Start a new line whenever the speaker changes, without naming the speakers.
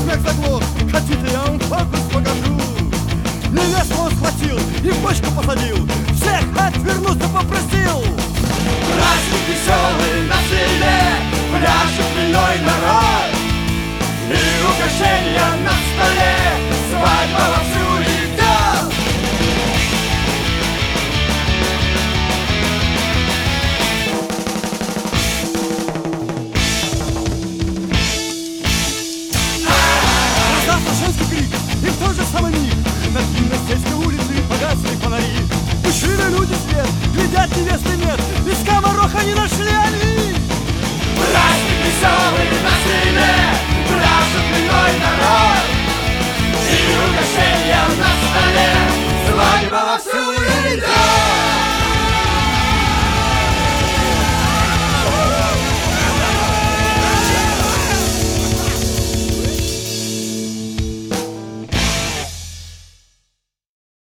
смех заглох. Хотите, я вам фокус покажу. Невесту он схватил и в бочку посадил, всех отвернуться попросил.
Праздник веселый на селе, пляшет хмельной народ, и угощения на